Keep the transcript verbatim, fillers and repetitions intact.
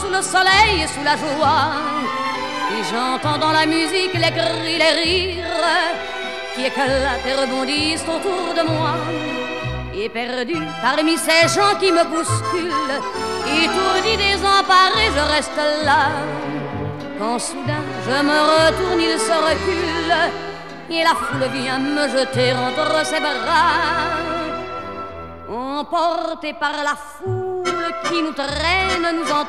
sous le soleil et sous la joie. Et j'entends dans la musique les cris, les rires qui éclatent et rebondissent autour de moi. Et perdu parmi ces gens qui me bousculent, étourdi, désemparé, je reste là. Quand soudain je me retourne, il se recule et la foule vient me jeter entre ses bras. Emportés par la foule qui nous traîne, nous entraîne